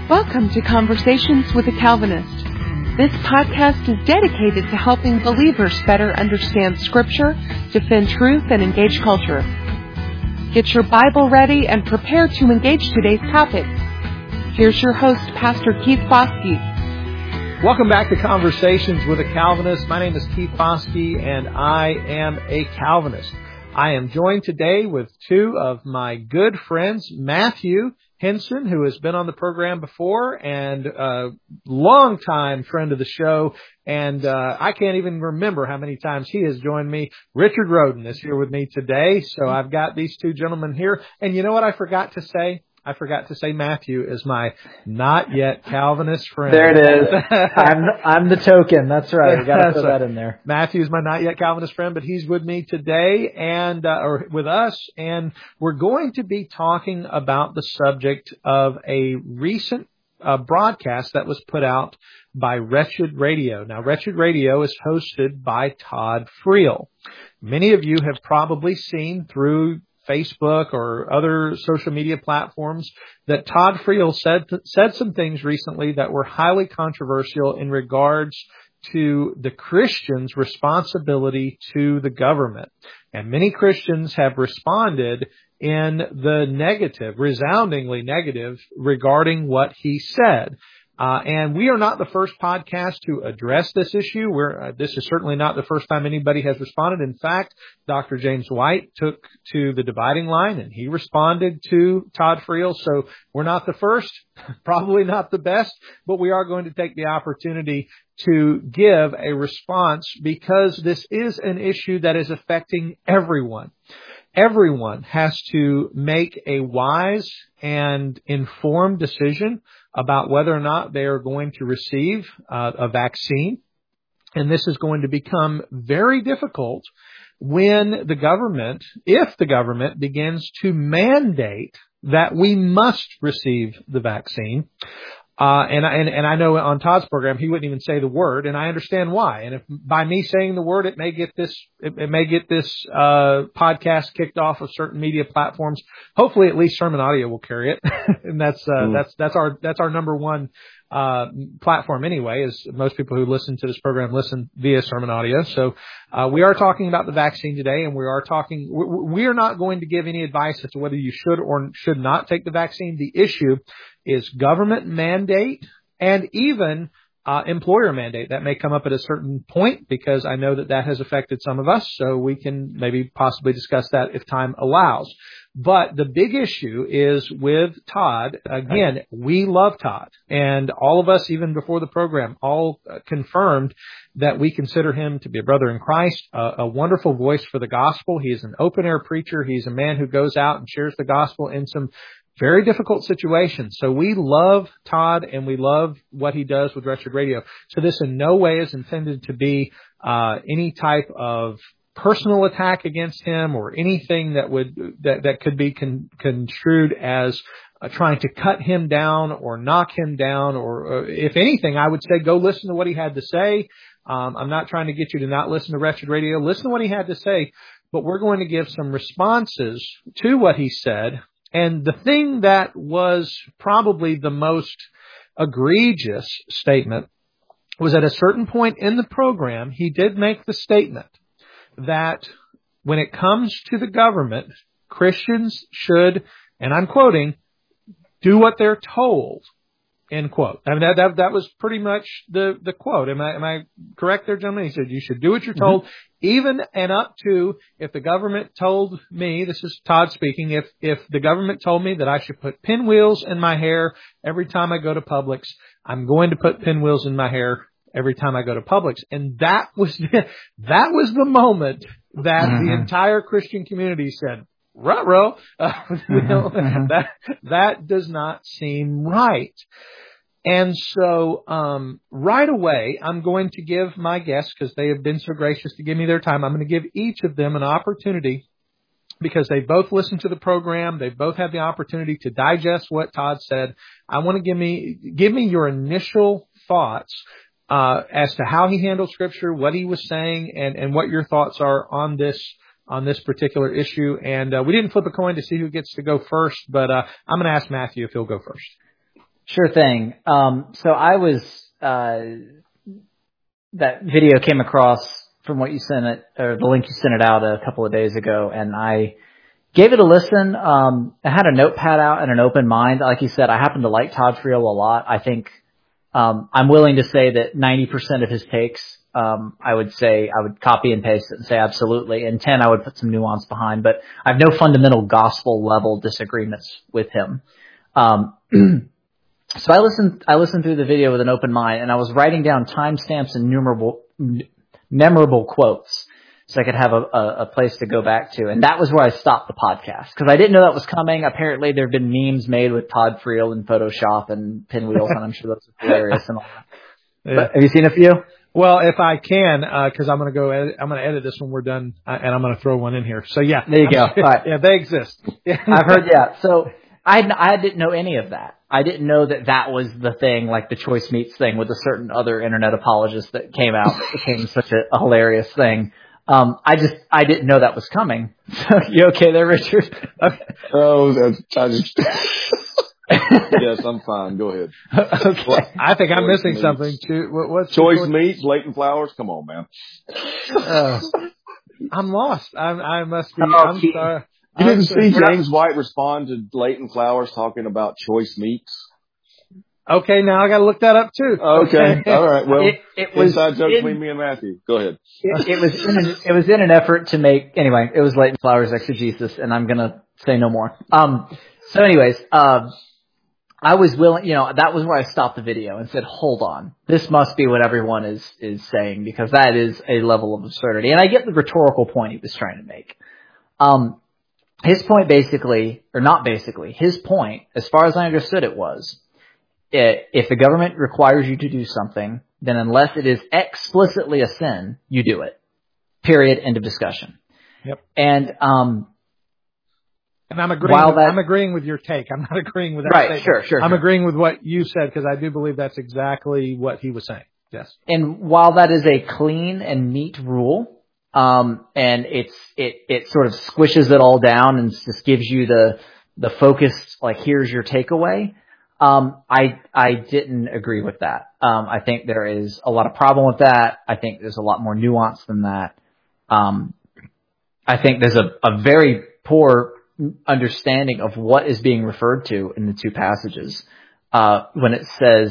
Welcome to Conversations with a Calvinist. This podcast is dedicated to helping believers better understand Scripture, defend truth, and engage culture. Get your Bible ready and prepare to engage today's topic. Here's your host, Pastor Keith Foskey. Welcome back to Conversations with a Calvinist. My name is Keith Foskey, and I am a Calvinist. I am joined today with two of my good friends, Matthew Henson, who has been on the program before and a longtime friend of the show. And I can't even remember how many times he has joined me. Richard Roden is here with me today. So I've got these two gentlemen here. And you know what I forgot to say? I forgot to say Matthew is my not yet Calvinist friend. There it is. I'm the token. That's right. You got to put that in there. Matthew's my not yet Calvinist friend, but he's with me today and or with us, and we're going to be talking about the subject of a recent broadcast that was put out by Wretched Radio. Now, Wretched Radio is hosted by Todd Friel. Many of you have probably seen through Facebook or other social media platforms that Todd Friel said some things recently that were highly controversial in regards to the Christians' responsibility to the government. And many Christians have responded in the negative, resoundingly negative, regarding what he said. And we are not the first podcast to address this issue. This is certainly not the first time anybody has responded. In fact, Dr. James White took to the dividing line and he responded to Todd Friel. So we're not the first, probably not the best, but we are going to take the opportunity to give a response because this is an issue that is affecting everyone. Everyone has to make a wise and informed decision about whether or not they are going to receive a vaccine. And this is going to become very difficult when the government, if the government begins to mandate that we must receive the vaccine. And I know on Todd's program, he wouldn't even say the word, and I understand why. And if by me saying the word, it may get this podcast kicked off of certain media platforms. Hopefully at least Sermon Audio will carry it. And that's our number one, platform anyway, is most people who listen to this program listen via Sermon Audio. So, we are talking about the vaccine today, and we are not going to give any advice as to whether you should or should not take the vaccine. The issue is government mandate and even employer mandate. That may come up at a certain point because I know that has affected some of us. So we can maybe possibly discuss that if time allows. But the big issue is with Todd. Again, we love Todd, and all of us, even before the program, all confirmed that we consider him to be a brother in Christ, a wonderful voice for the gospel. He is an open-air preacher. He's a man who goes out and shares the gospel in some very difficult situation. So we love Todd and we love what he does with Wretched Radio. So this in no way is intended to be any type of personal attack against him or anything that could be construed as trying to cut him down or knock him down, or if anything, I would say go listen to what he had to say. I'm not trying to get you to not listen to Wretched Radio. Listen to what he had to say, but we're going to give some responses to what he said. And the thing that was probably the most egregious statement was at a certain point in the program, he did make the statement that when it comes to the government, Christians should, and I'm quoting, do what they're told, end quote. I mean, that was pretty much the quote. Am I correct there, gentlemen? He said, you should do what you're told, even and up to if the government told me, this is Todd speaking, if the government told me that I should put pinwheels in my hair every time I go to Publix, I'm going to put pinwheels in my hair every time I go to Publix. And that was the moment that the entire Christian community said, ruh-roh, that does not seem right. And so, right away, I'm going to give my guests, because they have been so gracious to give me their time, I'm going to give each of them an opportunity, because they both listened to the program. They both had the opportunity to digest what Todd said. I want to give me your initial thoughts, as to how he handled Scripture, what he was saying, and what your thoughts are on this particular issue. And we didn't flip a coin to see who gets to go first, but I'm going to ask Matthew if he'll go first. Sure thing. So I was, that video came across from what you sent it, or the link you sent it out a couple of days ago, and I gave it a listen. I had a notepad out and an open mind. Like you said, I happen to like Todd Friel a lot. I think, I'm willing to say that 90% of his takes, I would say I would copy and paste it and say absolutely. And 10, I would put some nuance behind, but I have no fundamental gospel level disagreements with him. So I listened through the video with an open mind, and I was writing down timestamps and memorable quotes so I could have a place to go back to. And that was where I stopped the podcast because I didn't know that was coming. Apparently there have been memes made with Todd Friel and Photoshop and pinwheels, and I'm sure those are hilarious and all that. Yeah. But have you seen a few? Well, if I can, cause I'm going to edit this when we're done, and I'm going to throw one in here. So yeah. There you go. All right. Yeah, they exist. I've heard, yeah. So I didn't know any of that. I didn't know that was the thing, like the choice meats thing with a certain other internet apologist that came out that became such a hilarious thing. I didn't know that was coming. So you okay there, Richard? Okay. Oh, I just. Yes, I'm fine. Go ahead. Okay. Well, I think I'm missing something too. What's choice meats, Leighton Flowers? Come on, man. I'm lost. I must be. Oh, I'm sorry. You didn't see James White respond to Leighton Flowers talking about choice meats? Okay, now I got to look that up too. Okay, all right. Well, it was inside joke between me and Matthew. Go ahead. It was in an effort to make anyway. It was Leighton Flowers exegesis, and I'm gonna say no more. So, anyways, I was willing. That was where I stopped the video and said, "Hold on, this must be what everyone is saying because that is a level of absurdity." And I get the rhetorical point he was trying to make. His point basically, or not basically, his point, as far as I understood it was, if the government requires you to do something, then unless it is explicitly a sin, you do it. Period. End of discussion. Yep. And I'm agreeing with your take. I'm not agreeing with that right, statement. Sure. I'm agreeing with what you said because I do believe that's exactly what he was saying. Yes. And while that is a clean and neat rule, and it sort of squishes it all down and just gives you the focus, like here's your takeaway. I didn't agree with that. I think there is a lot of problem with that. I think there's a lot more nuance than that. I think there's a very poor understanding of what is being referred to in the two passages. When it says,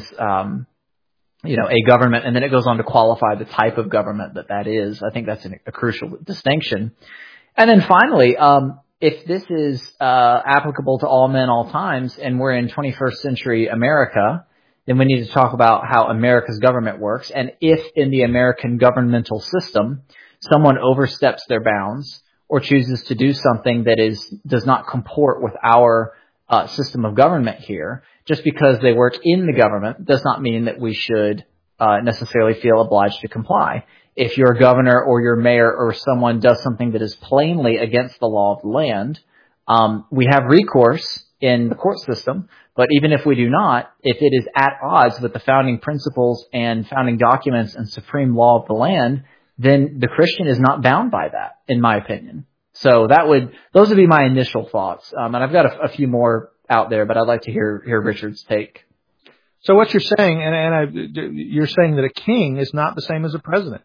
a government, and then it goes on to qualify the type of government that is. I think that's a crucial distinction. And then finally, if this is applicable to all men, all times, and we're in 21st century America, then we need to talk about how America's government works. And if in the American governmental system, someone oversteps their bounds or chooses to do something that does not comport with our system of government here, just because they work in the government does not mean that we should necessarily feel obliged to comply. If your governor or your mayor or someone does something that is plainly against the law of the land, we have recourse in the court system. But even if we do not, if it is at odds with the founding principles and founding documents and supreme law of the land, then the Christian is not bound by that, in my opinion. So those would be my initial thoughts. And I've got a few more out there, but I'd like to hear Richard's take. So what you're saying, you're saying that a king is not the same as a president.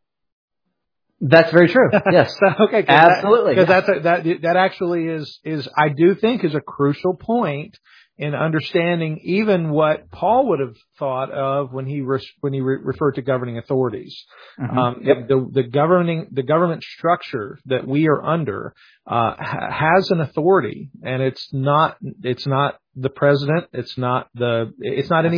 That's very true. Yes. Okay. Absolutely. Because that actually is I do think is a crucial point in understanding even what Paul would have thought of when he referred to governing authorities. Mm-hmm. Yep. The government structure that we are under has an authority, and it's not the president. It's not any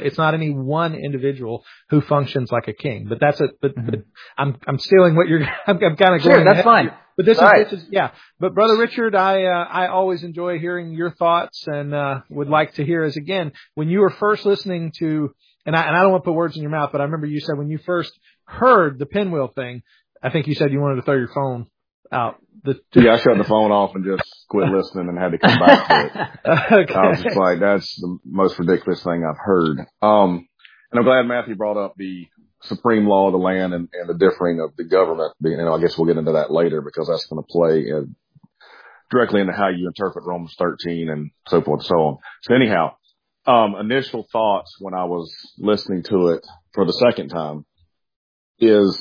one individual who functions like a king. But but I'm stealing what you're. I'm kind of going. Sure, that's fine. But this is yeah. But Brother Richard, I always enjoy hearing your thoughts, and would like to hear again when you were first listening to, and I don't want to put words in your mouth, but I remember you said when you first heard the pinwheel thing, I think you said you wanted to throw your phone out. Yeah, I shut the phone off and just quit listening and had to come back to it. Okay. I was just like, that's the most ridiculous thing I've heard. And I'm glad Matthew brought up the supreme law of the land and the differing of the government. I guess we'll get into that later because that's going to play directly into how you interpret Romans 13 and so forth and so on. So anyhow, initial thoughts when I was listening to it for the second time is,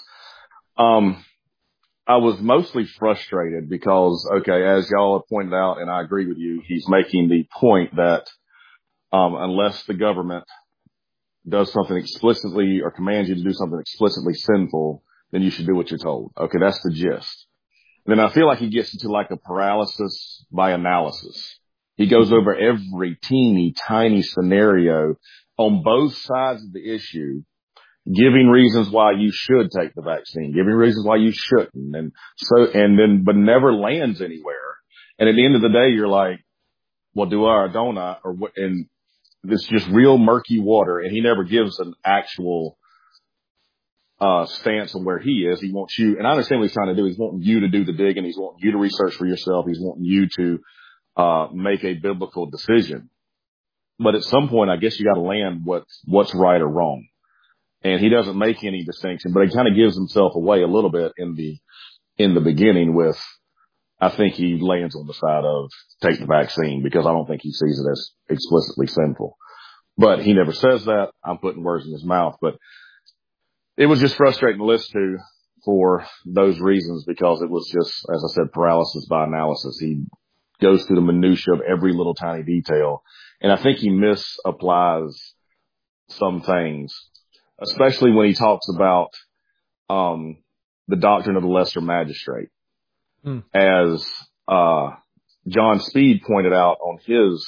I was mostly frustrated because, okay, as y'all have pointed out, and I agree with you, he's making the point that, unless the government does something explicitly or commands you to do something explicitly sinful, then you should do what you're told. Okay, that's the gist. Then I feel like he gets into like a paralysis by analysis. He goes over every teeny tiny scenario on both sides of the issue, giving reasons why you should take the vaccine, giving reasons why you shouldn't. But never lands anywhere. And at the end of the day, you're like, well, do I or don't I? Or what? And it's just real murky water. And he never gives an actual stance on where he is. He wants you, and I understand what he's trying to do. He's wanting you to do the digging. He's wanting you to research for yourself. He's wanting you to make a biblical decision. But at some point, I guess you got to land what's right or wrong. And he doesn't make any distinction, but he kind of gives himself away a little bit in the beginning with, I think he lands on the side of take the vaccine because I don't think he sees it as explicitly sinful. But he never says that. I'm putting words in his mouth, but it was just frustrating to listen to for those reasons because it was just, as I said, paralysis by analysis. He goes through the minutia of every little tiny detail. And I think he misapplies some things, especially when he talks about the doctrine of the lesser magistrate. As John Speed pointed out on his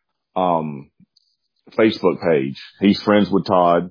Facebook page, he's friends with Todd.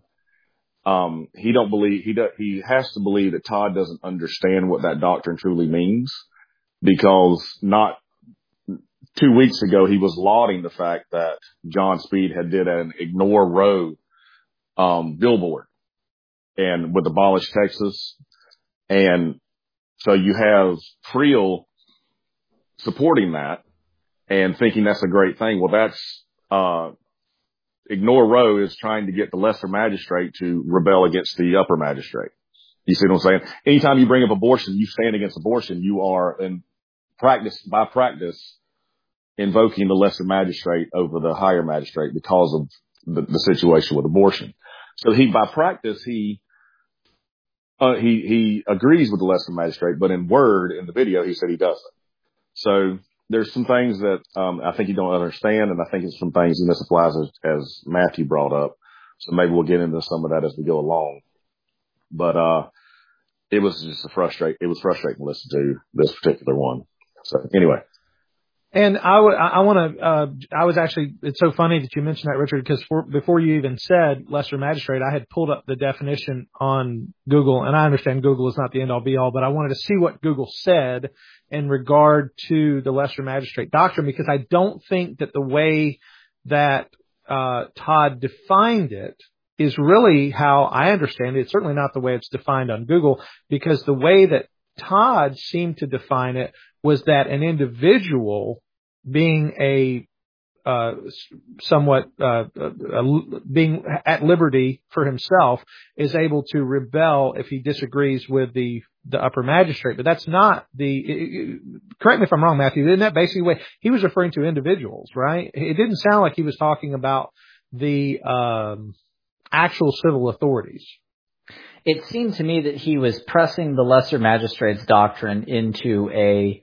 He has to believe that Todd doesn't understand what that doctrine truly means, because not 2 weeks ago he was lauding the fact that John Speed had did an Ignore Roe billboard and with Abolish Texas. And so you have Friel supporting that and thinking that's a great thing. Well, that's Ignore Roe is trying to get the lesser magistrate to rebel against the upper magistrate. You see what I'm saying? Anytime you bring up abortion, you stand against abortion, you are by practice invoking the lesser magistrate over the higher magistrate because of the situation with abortion. So by practice, he agrees with the lesser magistrate, but in word, in the video, he said he doesn't. So there's some things that I think you don't understand, and I think it's some things he misapplies as Matthew brought up. So maybe we'll get into some of that as we go along. But it was just frustrating to listen to this particular one. So anyway. And I was actually, it's so funny that you mentioned that, Richard, because before you even said lesser magistrate, I had pulled up the definition on Google, and I understand Google is not the end all be all, but I wanted to see what Google said in regard to the lesser magistrate doctrine, because I don't think that the way that Todd defined it is really how I understand it. It's certainly not the way it's defined on Google, because the way that Todd seemed to define it was that an individual being being at liberty for himself is able to rebel if he disagrees with the upper magistrate. But that's not correct me if I'm wrong, Matthew, isn't that basically what he was referring to? Individuals, right? It didn't sound like he was talking about the actual civil authorities. It seemed to me that he was pressing the lesser magistrate's doctrine into a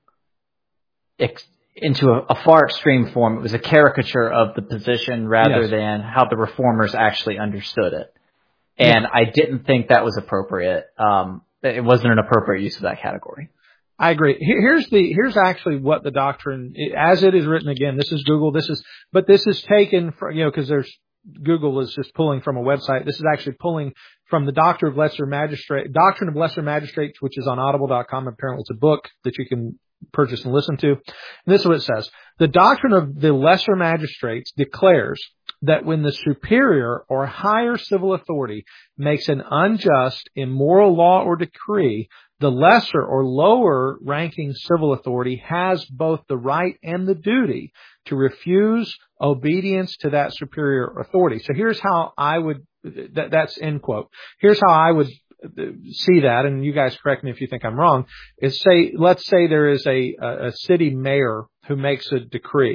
far extreme form. It was a caricature of the position rather than how the reformers actually understood it. And I didn't think that was appropriate. It wasn't an appropriate use of that category. I agree. Here's actually what the doctrine, as it is written again, this is Google, this is taken from, because Google is just pulling from a website. This is actually pulling from the Doctrine of Lesser Magistrates, which is on audible.com. Apparently it's a book that you can purchase and listen to. And this is what it says. The doctrine of the lesser magistrates declares that when the superior or higher civil authority makes an unjust, immoral law or decree, the lesser or lower ranking civil authority has both the right and the duty to refuse obedience to that superior authority. So here's how I would, that's end quote. Here's how I would see that, and you guys correct me if you think I'm wrong, let's say there is a city mayor who makes a decree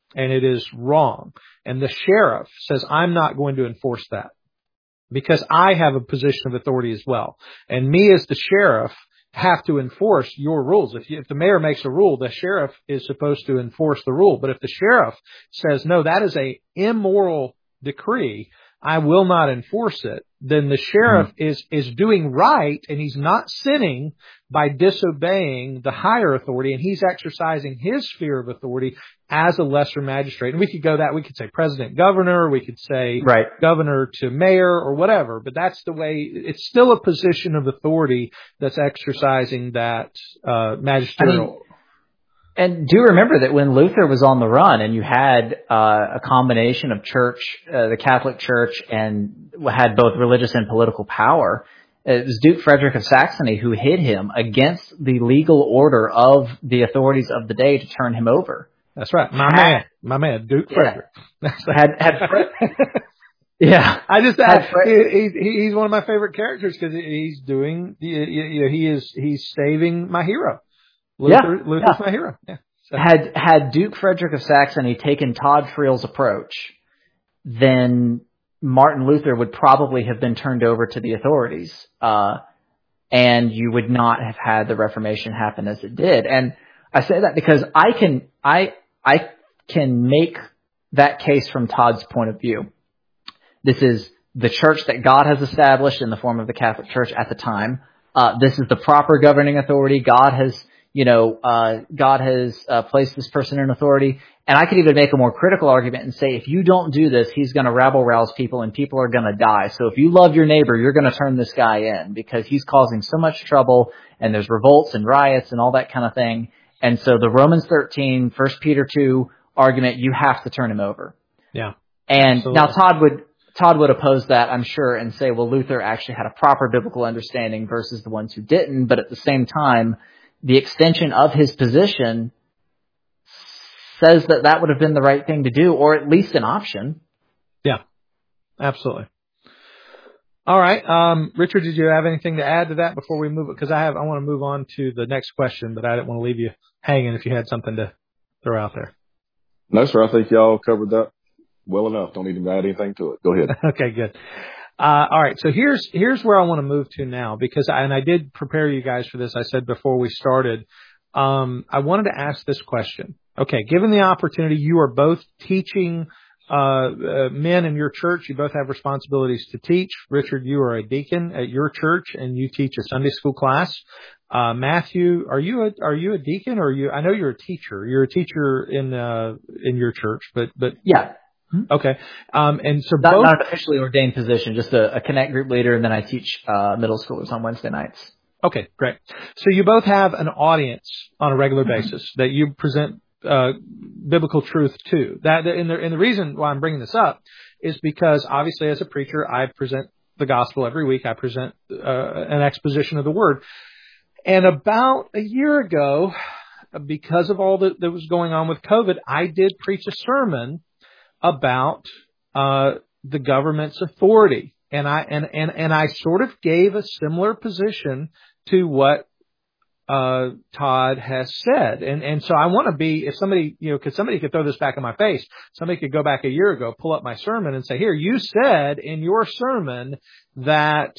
and it is wrong. And the sheriff says, I'm not going to enforce that because I have a position of authority as well. And me as the sheriff have to enforce your rules. If the mayor makes a rule, the sheriff is supposed to enforce the rule. But if the sheriff says, no, that is a immoral decree, I will not enforce it, then the sheriff is doing right, and he's not sinning by disobeying the higher authority, and he's exercising his sphere of authority as a lesser magistrate. And we could say president, governor, we could say governor to mayor or whatever, but that's the way, it's still a position of authority that's exercising that magisterial. And do remember that when Luther was on the run and you had a combination of church, the Catholic Church, and had both religious and political power, it was Duke Frederick of Saxony who hid him against the legal order of the authorities of the day to turn him over. That's right. My man, Duke Frederick. Yeah. I just, he's one of my favorite characters because he's doing, he's saving my hero. Luther's my hero. Yeah. So. Had Duke Frederick of Saxony taken Todd Friel's approach, then Martin Luther would probably have been turned over to the authorities, and you would not have had the Reformation happen as it did. And I say that because I can make that case from Todd's point of view. This is the church that God has established in the form of the Catholic Church at the time. This is the proper governing authority. God has placed this person in authority. And I could even make a more critical argument and say, if you don't do this, he's going to rabble-rouse people and people are going to die. So if you love your neighbor, you're going to turn this guy in because he's causing so much trouble and there's revolts and riots and all that kind of thing. And so the Romans 13, 1 Peter 2 argument, you have to turn him over. Yeah. And absolutely. Now Todd would oppose that, I'm sure, and say, well, Luther actually had a proper biblical understanding versus the ones who didn't. But at the same time, the extension of his position says that would have been the right thing to do, or at least an option. Yeah, absolutely. All right. Richard, did you have anything to add to that before we move? Because I want to move on to the next question, but I didn't want to leave you hanging if you had something to throw out there. No, sir. I think y'all covered that well enough. Don't need to add anything to it. Go ahead. Okay, good. All right. So here's where I want to move to now, because I did prepare you guys for this. I said before we started, I wanted to ask this question. Okay. Given the opportunity, you are both teaching, men in your church. You both have responsibilities to teach. Richard, you are a deacon at your church and you teach a Sunday school class. Matthew, are you a deacon or I know you're a teacher. You're a teacher in your church, but. Yeah. Okay. And so not an officially ordained position, just a Connect group leader, and then I teach middle schoolers on Wednesday nights. Okay, great. So you both have an audience on a regular basis that you present biblical truth to. And the reason why I'm bringing this up is because obviously as a preacher, I present the gospel every week. I present an exposition of the word. And about a year ago, because of all that was going on with COVID, I did preach a sermon about the government's authority, and I sort of gave a similar position to what Todd has said, and so I want to be, if somebody somebody could throw this back in my face, somebody could go back a year ago, pull up my sermon, and say, here, you said in your sermon that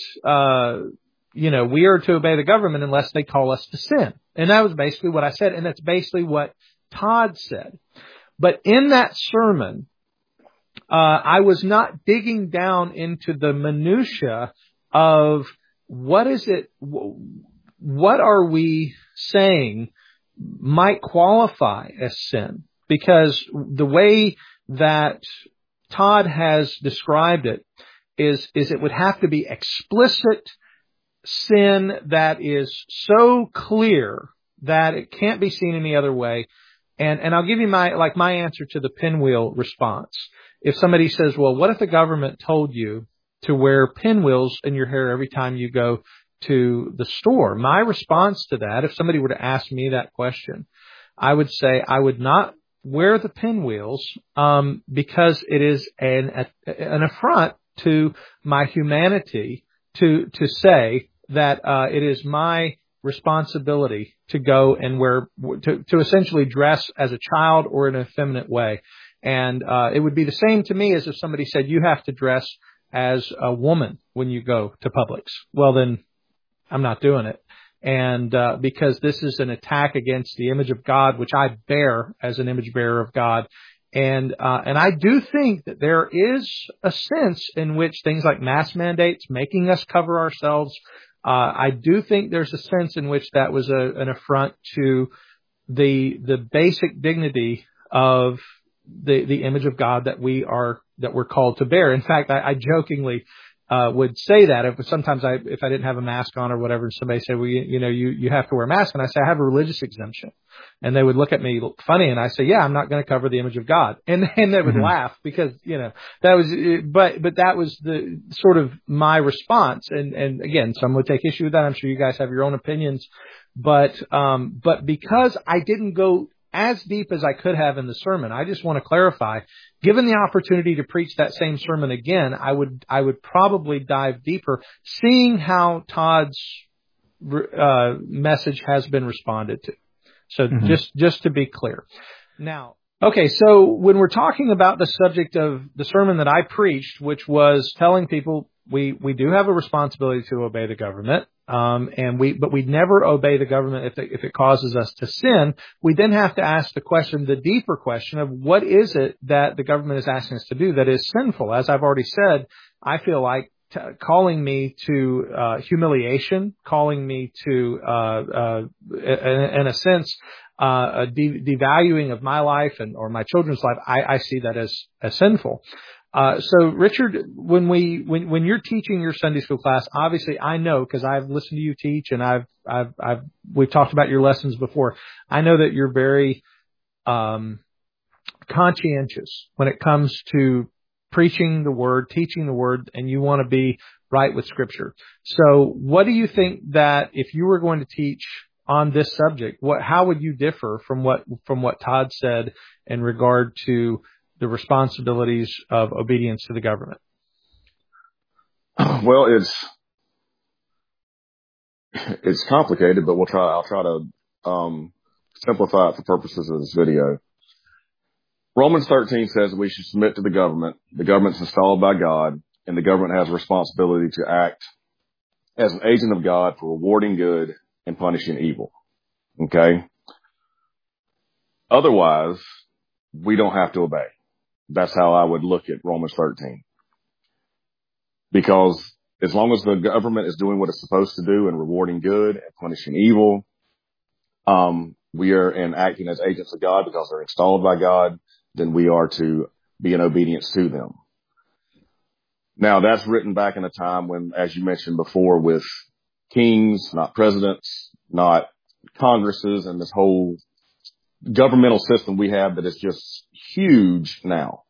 we are to obey the government unless they call us to sin, and that was basically what I said, and that's basically what Todd said. But in that sermon, I was not digging down into the minutia of what are we saying might qualify as sin, because the way that Todd has described it is it would have to be explicit sin that is so clear that it can't be seen any other way. And I'll give you my answer to the pinwheel response. If somebody says, well, what if the government told you to wear pinwheels in your hair every time you go to the store? My response to that, if somebody were to ask me that question, I would say I would not wear the pinwheels because it is an affront to my humanity to say that it is my responsibility to go and to essentially dress as a child or in an effeminate way. And it would be the same to me as if somebody said you have to dress as a woman when you go to Publix. Well, then I'm not doing it. And because this is an attack against the image of God, which I bear as an image bearer of God. And I do think that there is a sense in which things like mask mandates, making us cover ourselves, I do think there's a sense in which that was an affront to the basic dignity of the image of God that we're called to bear. In fact, I jokingly would say that sometimes if I didn't have a mask on or whatever, and somebody said, well, you have to wear a mask. And I say, I have a religious exemption. And they would look at me funny. And I say, yeah, I'm not going to cover the image of God. And they would laugh because, that was, but that was the sort of my response. And again, some would take issue with that. I'm sure you guys have your own opinions, but because I didn't go as deep as I could have in the sermon, I just want to clarify, given the opportunity to preach that same sermon again, I would probably dive deeper, seeing how Todd's message has been responded to. So just to be clear. Now, okay, so when we're talking about the subject of the sermon that I preached, which was telling people we do have a responsibility to obey the government, but we never obey the government if it causes us to sin. We then have to ask the deeper question of what is it that the government is asking us to do that is sinful? As I've already said, I feel like calling me to humiliation, calling me to, in a sense, a devaluing of my life or my children's life. I see that as sinful. So Richard, when you're teaching your Sunday school class, obviously I know because I've listened to you teach and we've talked about your lessons before. I know that you're very conscientious when it comes to preaching the word, teaching the word, and you want to be right with Scripture. So what do you think that if you were going to teach on this subject, how would you differ from what Todd said in regard to the responsibilities of obedience to the government? Well, it's complicated, but I'll try to simplify it for purposes of this video. Romans 13 says we should submit to the government. The government's installed by God, and the government has a responsibility to act as an agent of God for rewarding good and punishing evil. Okay? Otherwise, we don't have to obey. That's how I would look at Romans 13. Because as long as the government is doing what it's supposed to do and rewarding good and punishing evil, we are acting as agents of God because they're installed by God, then we are to be in obedience to them. Now, that's written back in a time when, as you mentioned before, with kings, not presidents, not congresses, and this whole governmental system we have that is just huge now.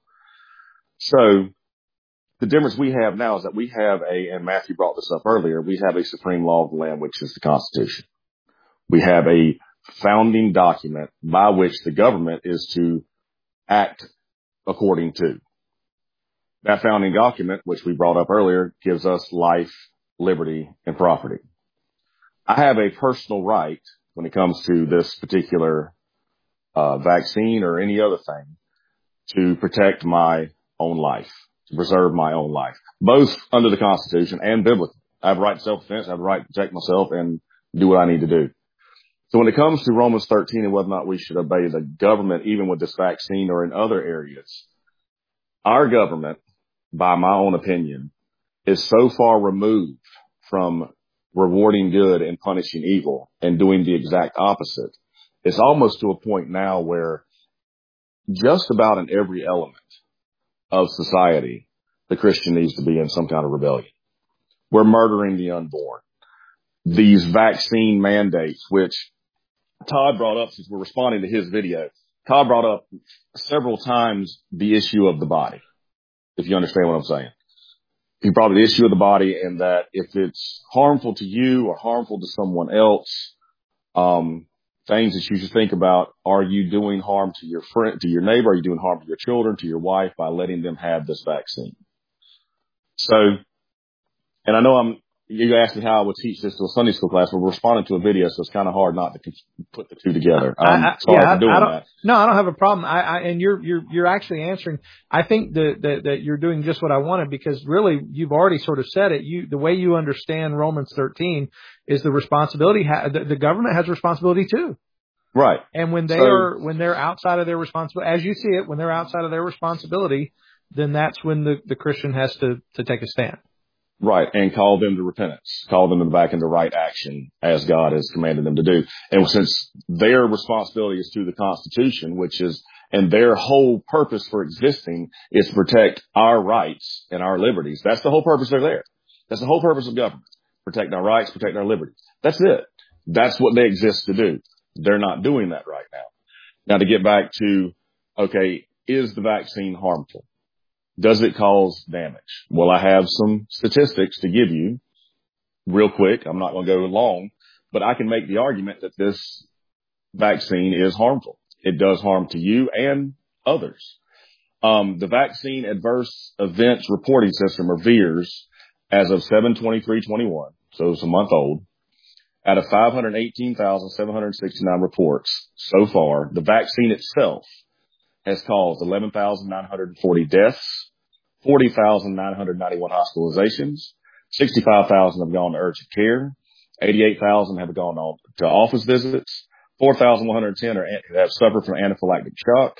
So the difference we have now is that we have and Matthew brought this up earlier, we have a supreme law of the land, which is the Constitution. We have a founding document by which the government is to act according to. That founding document, which we brought up earlier, gives us life, liberty, and property. I have a personal right when it comes to this particular vaccine or any other thing to protect my own life, to preserve my own life, both under the Constitution and biblically. I have a right to self-defense. I have a right to protect myself and do what I need to do. So when it comes to Romans 13 and whether or not we should obey the government, even with this vaccine or in other areas, our government, by my own opinion, is so far removed from rewarding good and punishing evil and doing the exact opposite. It's almost to a point now where just about in every element of society, the Christian needs to be in some kind of rebellion. We're murdering the unborn. These vaccine mandates, which Todd brought up, since we're responding to his video, Todd brought up several times the issue of the body, if you understand what I'm saying. He brought up the issue of the body and that if it's harmful to you or harmful to someone else, things that you should think about, are you doing harm to your friend, to your neighbor? Are you doing harm to your children, to your wife by letting them have this vaccine? So, and I know I'm you asked me how I would teach this to a Sunday school class. We're responding to a video, so it's kind of hard not to put the two together. Sorry for doing that. No, I don't have a problem. And you're actually answering. I think that you're doing just what I wanted, because really you've already sort of said it. The way you understand Romans 13 is the responsibility. The government has responsibility too. Right. And when they're outside of their responsibility, as you see it, when they're outside of their responsibility, then that's when the Christian has to take a stand. Right, and call them to repentance, call them back into right action as God has commanded them to do. And since their responsibility is to the Constitution, and their whole purpose for existing is to protect our rights and our liberties. That's the whole purpose they're there. That's the whole purpose of government. Protect our rights, protect our liberties. That's it. That's what they exist to do. They're not doing that right now. Now, to get back to, okay, is the vaccine harmful? Does it cause damage? Well, I have some statistics to give you real quick. I'm not going to go long, but I can make the argument that this vaccine is harmful. It does harm to you and others. The Vaccine Adverse Events Reporting System, or VAERS, as of 7/23/21, so it's a month old, out of 518,769 reports so far, the vaccine itself has caused 11,940 deaths, 40,991 hospitalizations, 65,000 have gone to urgent care, 88,000 have gone to office visits, 4,110 have suffered from anaphylactic shock,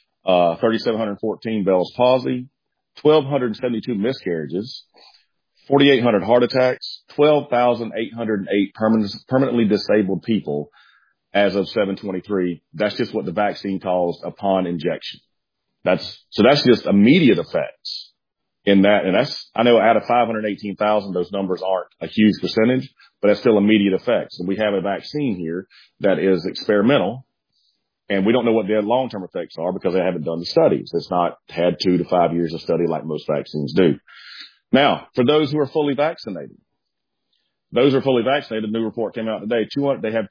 3,714 Bell's palsy, 1,272 miscarriages, 4,800 heart attacks, 12,808 permanently disabled people as of 7/23. That's just what the vaccine caused upon injection. That's just immediate effects in that. And I know out of 518,000, those numbers aren't a huge percentage, but that's still immediate effects. And we have a vaccine here that is experimental, and we don't know what the long-term effects are because they haven't done the studies. It's not had 2 to 5 years of study like most vaccines do. Now, for those who are fully vaccinated, a new report came out today. They have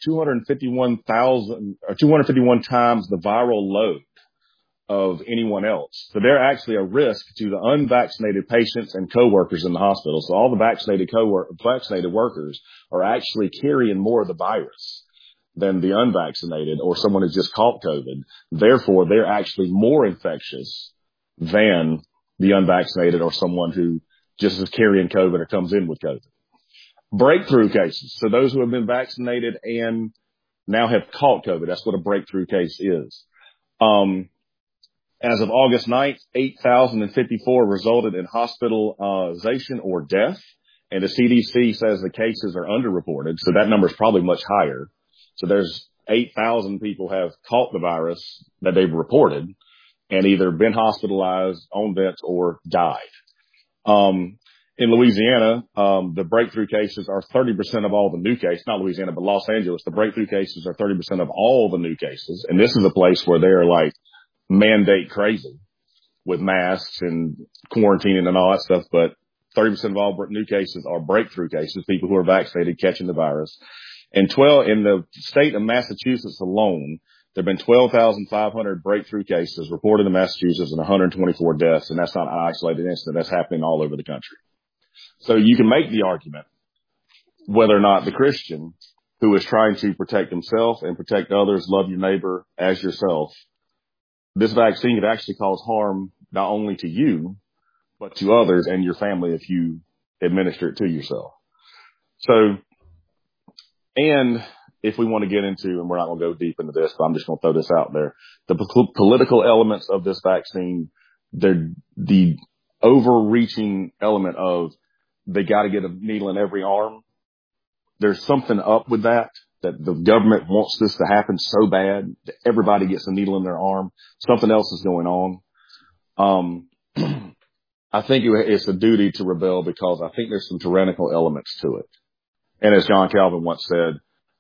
251 times the viral load of anyone else. So they're actually a risk to the unvaccinated patients and coworkers in the hospital. So all the vaccinated workers are actually carrying more of the virus than the unvaccinated or someone who's just caught COVID. Therefore, they're actually more infectious than the unvaccinated or someone who just is carrying COVID or comes in with COVID. Breakthrough cases. So those who have been vaccinated and now have caught COVID, that's what a breakthrough case is. As of August 9th, 8,054 resulted in hospitalization or death, and the CDC says the cases are underreported, so that number is probably much higher. So there's 8,000 people have caught the virus that they've reported and either been hospitalized, on vents, or died. In Louisiana, the breakthrough cases are 30% of all the new cases, not Louisiana, but Los Angeles. The breakthrough cases are 30% of all the new cases, and this is a place where they're like mandate crazy with masks and quarantining and all that stuff. But 30% of all new cases are breakthrough cases, people who are vaccinated catching the virus. And in the state of Massachusetts alone, there have been 12,500 breakthrough cases reported in Massachusetts and 124 deaths. And that's not an isolated incident. That's happening all over the country. So you can make the argument whether or not the Christian who is trying to protect himself and protect others, love your neighbor as yourself, this vaccine could actually cause harm not only to you, but to others and your family if you administer it to yourself. So, and if we want to get into, and we're not going to go deep into this, but I'm just going to throw this out there, the political elements of this vaccine, the overreaching element of they got to get a needle in every arm. There's something up with that the government wants this to happen so bad that everybody gets a needle in their arm. Something else is going on. I think it's a duty to rebel because I think there's some tyrannical elements to it. And as John Calvin once said,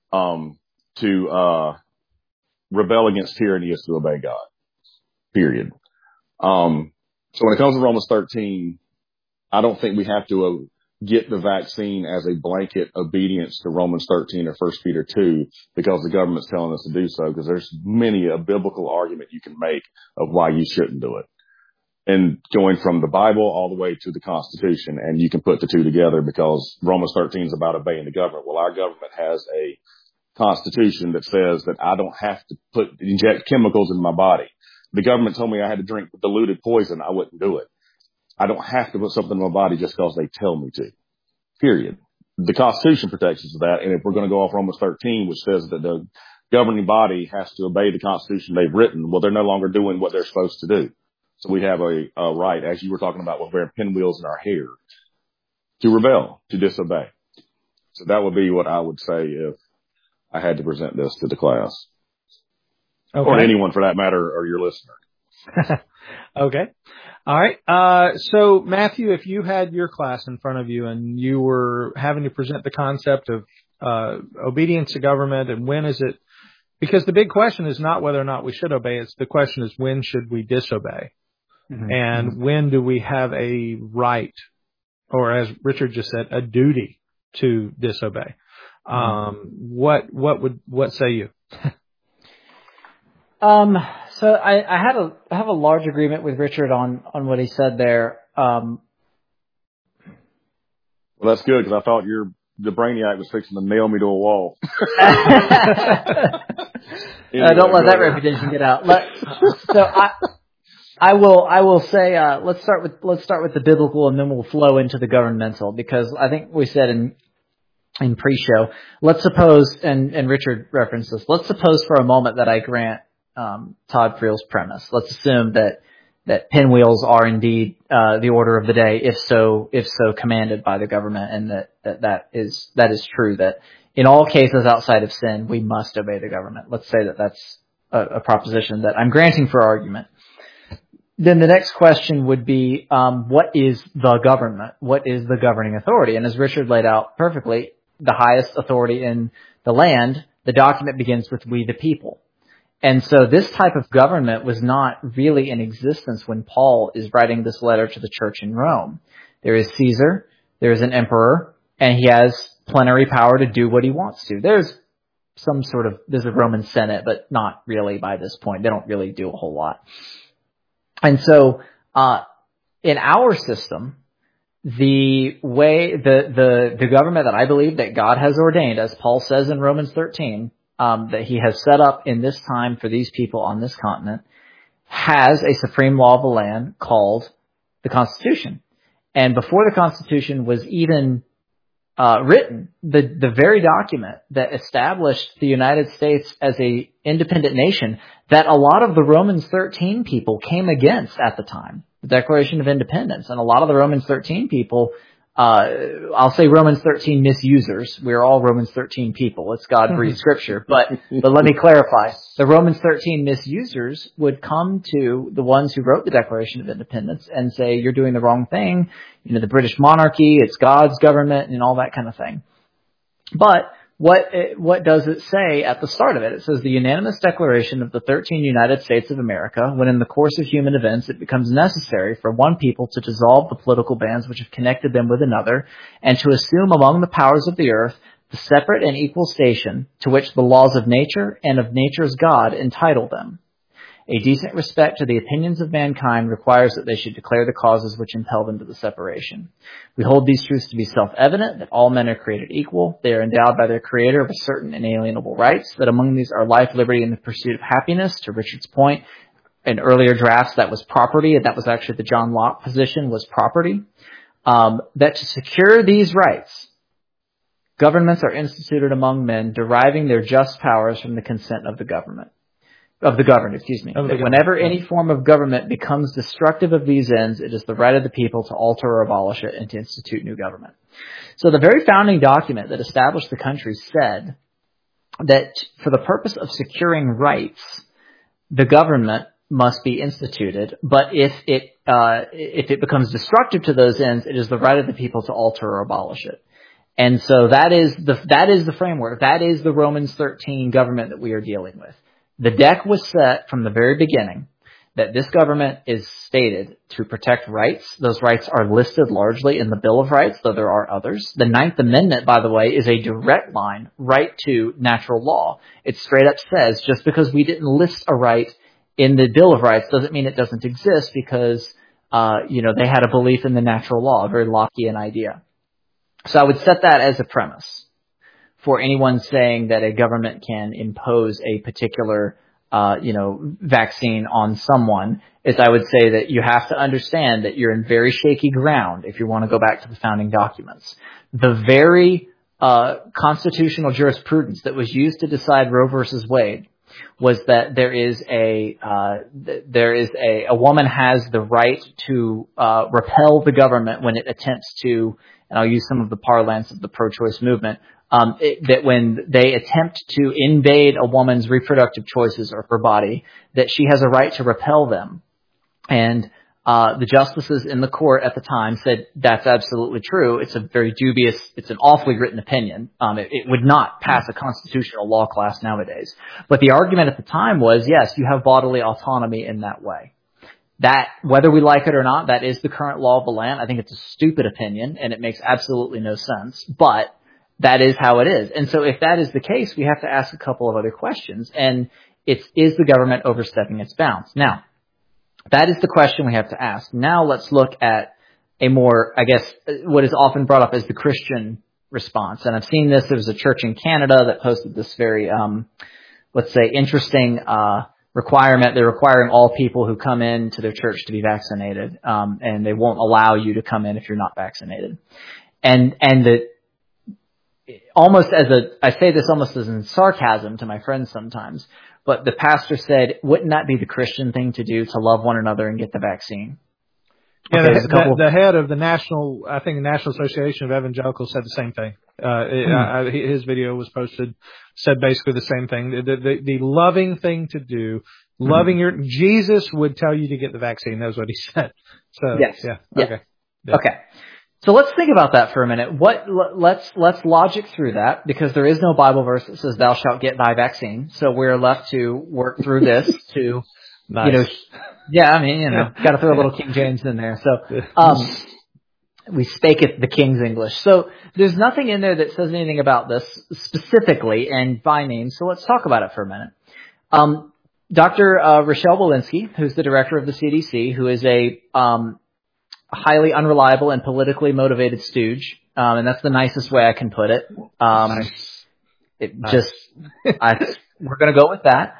to rebel against tyranny is to obey God. Period. So when it comes to Romans 13, I don't think we have to get the vaccine as a blanket obedience to Romans 13 or 1 Peter 2 because the government's telling us to do so, because there's many a biblical argument you can make of why you shouldn't do it. and going from the Bible all the way to the Constitution. And you can put the two together because Romans 13 is about obeying the government. Well, our government has a Constitution that says that I don't have to inject chemicals in my body. The government told me I had to drink diluted poison. I wouldn't do it. I don't have to put something in my body just because they tell me to. Period. The Constitution protects us of that. And if we're going to go off Romans 13, which says that the governing body has to obey the Constitution they've written, well, they're no longer doing what they're supposed to do. So we have a right, as you were talking about with wearing pinwheels in our hair, to rebel, to disobey. So that would be what I would say if I had to present this to the class. Okay. Or anyone for that matter, or your listener. Okay. All right. So Matthew, if you had your class in front of you and you were having to present the concept of obedience to government and when is it, because the big question is not whether or not we should obey, it's the question is when should we disobey? Mm-hmm. And when do we have a right, or as Richard just said, a duty to disobey? What say you? So I have a large agreement with Richard on what he said there. Well, that's good because I thought the brainiac was fixing to nail me to a wall. Don't let that reputation get out. I will say let's start with the biblical and then we'll flow into the governmental, because I think we said in pre-show, let's suppose, and Richard referenced this, let's suppose for a moment that I grant Todd Friel's premise. Let's assume that pinwheels are indeed the order of the day, if so commanded by the government, and that is true, that in all cases outside of sin we must obey the government. Let's say that that's a proposition that I'm granting for argument. Then the next question would be, what is the government? What is the governing authority? And as Richard laid out perfectly, the highest authority in the land, the document begins with "we the people." And so this type of government was not really in existence when Paul is writing this letter to the church in Rome. There is Caesar, there is an emperor, and he has plenary power to do what he wants to. There's a Roman Senate, but not really by this point. They don't really do a whole lot. And so, in our system, the way, the government that I believe that God has ordained, as Paul says in Romans 13, that he has set up in this time for these people on this continent, has a supreme law of the land called the Constitution. And before the Constitution was even written, the very document that established the United States as a independent nation that a lot of the Romans 13 people came against at the time, the Declaration of Independence. And a lot of the Romans 13 people, I'll say Romans 13 misusers. We're all Romans 13 people. It's God-breathed scripture. But let me clarify. The Romans 13 misusers would come to the ones who wrote the Declaration of Independence and say, you're doing the wrong thing. You know, the British monarchy, it's God's government and all that kind of thing. But what does it say at the start of it? It says the unanimous declaration of the 13 United States of America, when in the course of human events it becomes necessary for one people to dissolve the political bands which have connected them with another, and to assume among the powers of the earth the separate and equal station to which the laws of nature and of nature's God entitle them. A decent respect to the opinions of mankind requires that they should declare the causes which impel them to the separation. We hold these truths to be self-evident, that all men are created equal. They are endowed by their Creator with certain inalienable rights, that among these are life, liberty, and the pursuit of happiness. To Richard's point, in earlier drafts that was property, and that was actually the John Locke position, was property. That to secure these rights, governments are instituted among men, deriving their just powers from the consent of the governed. Whenever any form of government becomes destructive of these ends, it is the right of the people to alter or abolish it and to institute new government. So the very founding document that established the country said that for the purpose of securing rights, the government must be instituted, but if it becomes destructive to those ends, it is the right of the people to alter or abolish it. And so that is the framework. That is the Romans 13 government that we are dealing with. The deck was set from the very beginning that this government is stated to protect rights. Those rights are listed largely in the Bill of Rights, though there are others. The Ninth Amendment, by the way, is a direct line right to natural law. It straight up says just because we didn't list a right in the Bill of Rights doesn't mean it doesn't exist, because they had a belief in the natural law, a very Lockean idea. So I would set that as a premise for anyone saying that a government can impose a particular, vaccine on someone, is I would say that you have to understand that you're in very shaky ground if you want to go back to the founding documents. The very constitutional jurisprudence that was used to decide Roe versus Wade was that there is a woman has the right to repel the government when it attempts to, and I'll use some of the parlance of the pro-choice movement, that when they attempt to invade a woman's reproductive choices or her body, that she has a right to repel them. And the justices in the court at the time said that's absolutely true. It's an awfully written opinion. It would not pass a constitutional law class nowadays. But the argument at the time was, yes, you have bodily autonomy in that way. That, whether we like it or not, that is the current law of the land. I think it's a stupid opinion, and it makes absolutely no sense. But that is how it is. And so if that is the case, we have to ask a couple of other questions. And is the government overstepping its bounds? Now, that is the question we have to ask. Now let's look at a more, what is often brought up as the Christian response. And I've seen this. There was a church in Canada that posted this very, interesting requirement. They're requiring all people who come in to their church to be vaccinated, and they won't allow you to come in if you're not vaccinated. And I say this almost as in sarcasm to my friends sometimes, but the pastor said, wouldn't that be the Christian thing to do, to love one another and get the vaccine? Yeah, the head of the National Association of Evangelicals said the same thing. His video was posted, said basically the same thing. The loving thing to do, Jesus would tell you to get the vaccine. That's what he said. So, yes. Yeah. Okay. Yeah. Okay. So let's think about that for a minute. Let's logic through that, because there is no Bible verse that says thou shalt get thy vaccine. So we're left to work through this to, nice. Got to throw a little King James in there. So, we spake it the King's English. So there's nothing in there that says anything about this specifically and by name. So let's talk about it for a minute. Dr. Rochelle Walensky, who's the director of the CDC, who is a highly unreliable and politically motivated stooge, and that's the nicest way I can put it. We're going to go with that.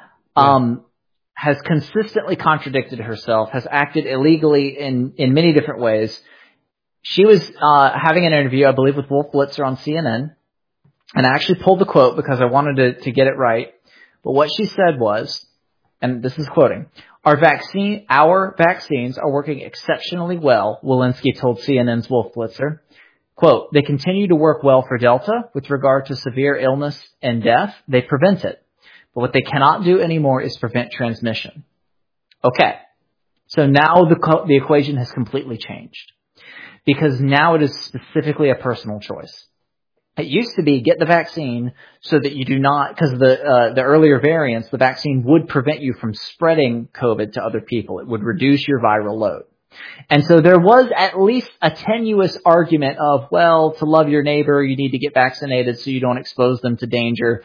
Has consistently contradicted herself, has acted illegally in many different ways. She was having an interview, I believe, with Wolf Blitzer on CNN, and I actually pulled the quote because I wanted to get it right. But what she said was, and this is quoting, our vaccines are working exceptionally well, Walensky told CNN's Wolf Blitzer. Quote, they continue to work well for Delta with regard to severe illness and death. They prevent it. But what they cannot do anymore is prevent transmission. Okay. So now the equation has completely changed, because now it is specifically a personal choice. It used to be get the vaccine so that you do not, because the earlier variants, the vaccine would prevent you from spreading COVID to other people. It would reduce your viral load. And so there was at least a tenuous argument of, well, to love your neighbor, you need to get vaccinated so you don't expose them to danger.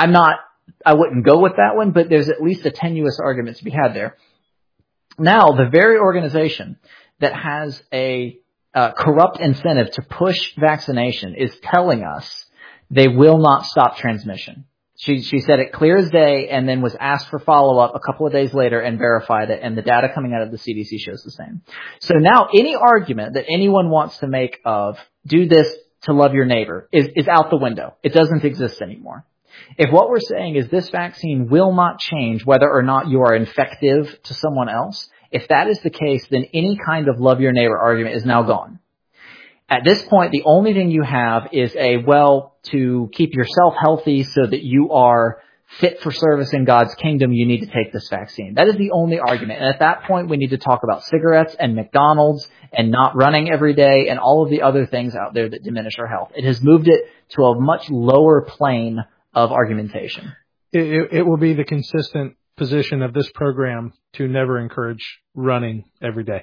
I wouldn't go with that one, but there's at least a tenuous argument to be had there. Now, the very organization that has a corrupt incentive to push vaccination is telling us they will not stop transmission. She said it clear as day, and then was asked for follow-up a couple of days later and verified it, and the data coming out of the CDC shows the same. So now any argument that anyone wants to make of do this to love your neighbor is out the window. It doesn't exist anymore. If what we're saying is this vaccine will not change whether or not you are infective to someone else, if that is the case, then any kind of love your neighbor argument is now gone. At this point, the only thing you have is to keep yourself healthy so that you are fit for service in God's kingdom, you need to take this vaccine. That is the only argument. And at that point, we need to talk about cigarettes and McDonald's and not running every day and all of the other things out there that diminish our health. It has moved it to a much lower plane of argumentation. It will be the consistent position of this program to never encourage running every day.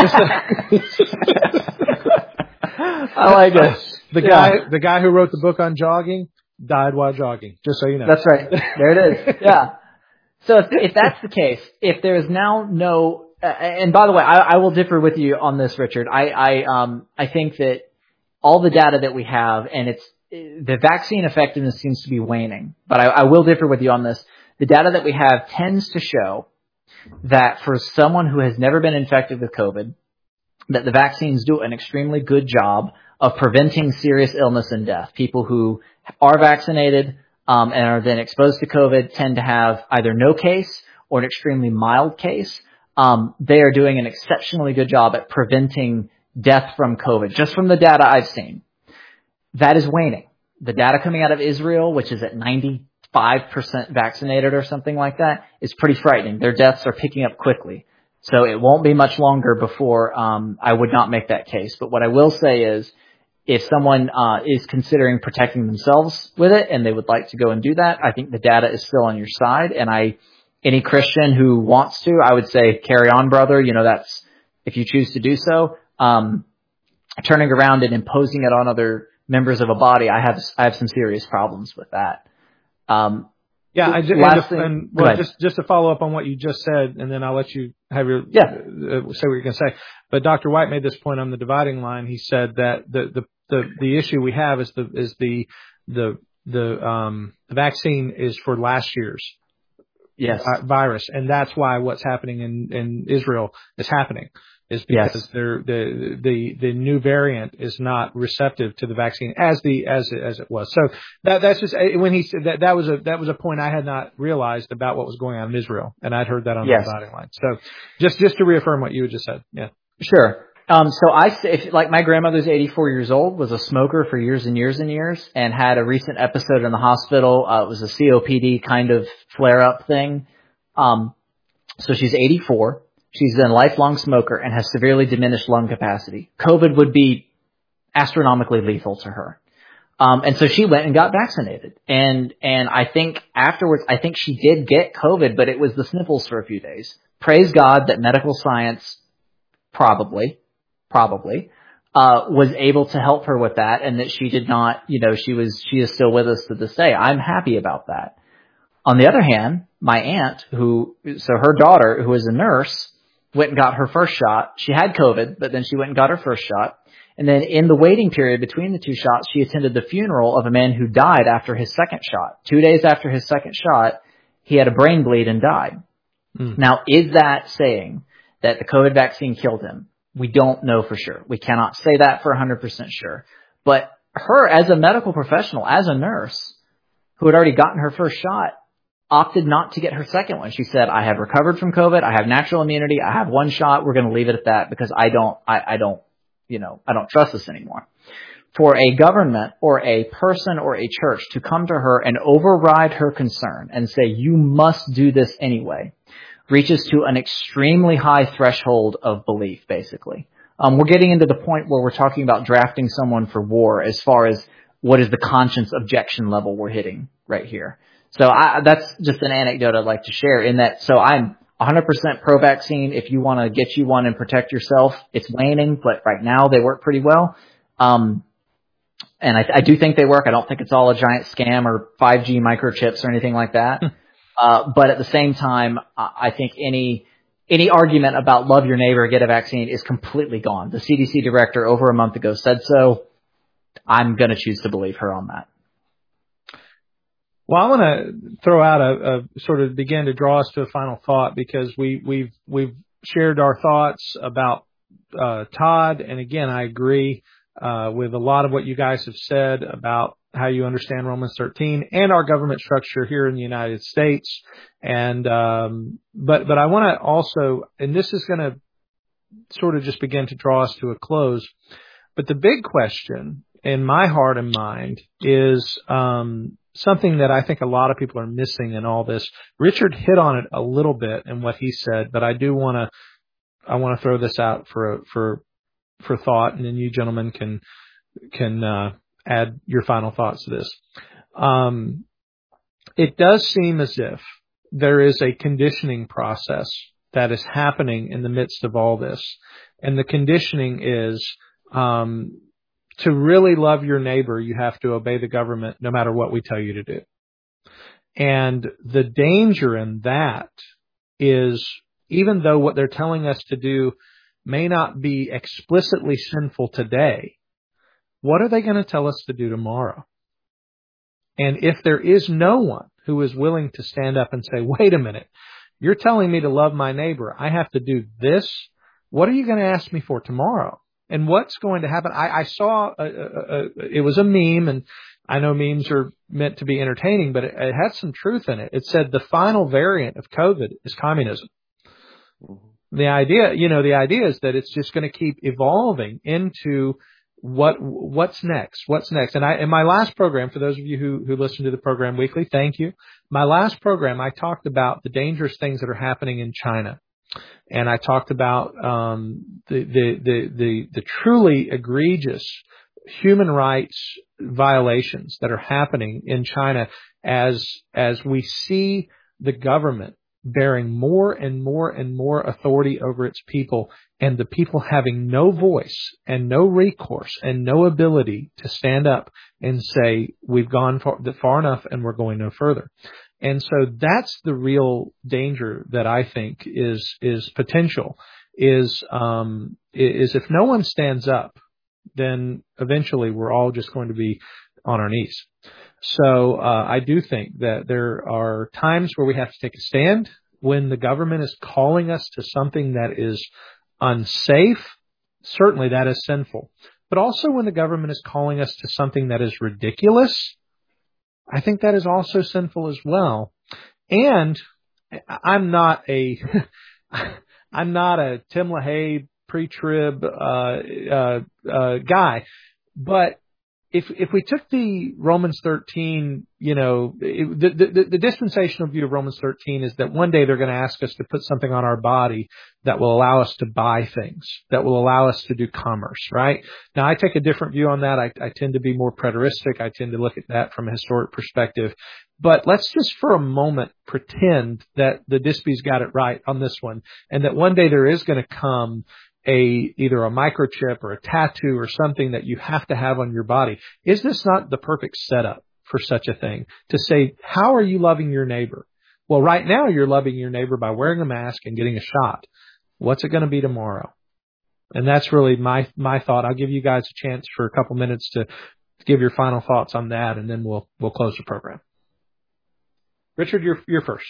I like it. The guy who wrote the book on jogging died while jogging, just so you know. That's right. There it is. Yeah. So if that's the case, if there is now no and by the way, I will differ with you on this, Richard. I think that all the data that we have, and the vaccine effectiveness seems to be waning, but I will differ with you on this. The data that we have tends to show that for someone who has never been infected with COVID, that the vaccines do an extremely good job of preventing serious illness and death. People who are vaccinated and are then exposed to COVID tend to have either no case or an extremely mild case. They are doing an exceptionally good job at preventing death from COVID, just from the data I've seen. That is waning. The data coming out of Israel, which is at 95% vaccinated or something like that, is pretty frightening. Their deaths are picking up quickly. So it won't be much longer before I would not make that case. But what I will say is, if someone is considering protecting themselves with it and they would like to go and do that, I think the data is still on your side. And any Christian who wants to, I would say, carry on, brother. That's if you choose to do so. Turning around and imposing it on other members of a body, I have some serious problems with that. Just to follow up on what you just said, and then I'll let you have your say what you're going to say. But Dr. White made this point on the dividing line. He said that the issue we have is the vaccine is for last year's virus, and that's why what's happening in Israel is happening. Is because the new variant is not receptive to the vaccine as it was. So that's just when he said that was a point I had not realized about what was going on in Israel, and I'd heard that on the dividing line. So just to reaffirm what you had just said, sure. So if my grandmother's 84 years old, was a smoker for years and years and years, and had a recent episode in the hospital. It was a COPD kind of flare up thing. So she's 84. She's a lifelong smoker and has severely diminished lung capacity. COVID would be astronomically lethal to her. And so she went and got vaccinated. And I think afterwards, she did get COVID, but it was the sniffles for a few days. Praise God that medical science probably was able to help her with that, and that she did not, she is still with us to this day. I'm happy about that. On the other hand, my aunt, her daughter, who is a nurse, went and got her first shot. She had COVID, but then she went and got her first shot. And then in the waiting period between the two shots, she attended the funeral of a man who died after his second shot. 2 days after his second shot, he had a brain bleed and died. Now, is that saying that the COVID vaccine killed him? We don't know for sure. We cannot say that for 100% sure. But her, as a medical professional, as a nurse, who had already gotten her first shot, opted not to get her second one. She said, I have recovered from COVID. I have natural immunity. I have one shot. We're going to leave it at that because I don't trust this anymore. For a government or a person or a church to come to her and override her concern and say, you must do this anyway, reaches to an extremely high threshold of belief, basically. We're getting into the point where we're talking about drafting someone for war as far as what is the conscience objection level we're hitting right here. So that's just an anecdote I'd like to share in that. So I'm 100% pro-vaccine. If you want to get you one and protect yourself, it's waning, but right now they work pretty well. And I do think they work. I don't think it's all a giant scam or 5G microchips or anything like that. But at the same time, I think any argument about love your neighbor, get a vaccine is completely gone. The CDC director over a month ago said so. I'm going to choose to believe her on that. Well, I want to throw out a sort of begin to draw us to a final thought, because we've shared our thoughts about Todd, and again, I agree with a lot of what you guys have said about how you understand Romans 13 and our government structure here in the United States. And but I want to also, and this is going to sort of just begin to draw us to a close, but the big question in my heart and mind is something that I think a lot of people are missing in all this. Richard hit on it a little bit in what he said, but I want to throw this out for thought, and then you gentlemen can add your final thoughts to this. It does seem as if there is a conditioning process that is happening in the midst of all this, and the conditioning is to really love your neighbor, you have to obey the government no matter what we tell you to do. And the danger in that is even though what they're telling us to do may not be explicitly sinful today, what are they going to tell us to do tomorrow? And if there is no one who is willing to stand up and say, wait a minute, you're telling me to love my neighbor, I have to do this, what are you going to ask me for tomorrow? And what's going to happen? I saw, it was a meme, and I know memes are meant to be entertaining, but it had some truth in it. It said the final variant of COVID is communism. The idea is that it's just going to keep evolving into what's next. And in my last program, for those of you who listen to the program weekly, thank you. My last program, I talked about the dangerous things that are happening in China. And I talked about the truly egregious human rights violations that are happening in China as we see the government bearing more and more and more authority over its people, and the people having no voice and no recourse and no ability to stand up and say, we've gone far enough and we're going no further. And so that's the real danger that I think is potential, is if no one stands up, then eventually we're all just going to be on our knees. So I do think that there are times where we have to take a stand when the government is calling us to something that is unsafe. Certainly that is sinful. But also when the government is calling us to something that is ridiculous, I think that is also sinful as well. And I'm not a Tim LaHaye pre-trib guy, but if we took the Romans 13, the dispensational view of Romans 13 is that one day they're going to ask us to put something on our body that will allow us to buy things, that will allow us to do commerce, right? Now, I take a different view on that. I tend to be more preteristic. I tend to look at that from a historic perspective. But let's just for a moment pretend that the Dispies got it right on this one, and that one day there is going to come either a microchip or a tattoo or something that you have to have on your body. Is this not the perfect setup for such a thing? To say, how are you loving your neighbor? Well, right now you're loving your neighbor by wearing a mask and getting a shot. What's it going to be tomorrow? And that's really my thought. I'll give you guys a chance for a couple minutes to give your final thoughts on that, and then we'll close the program. Richard, you're first.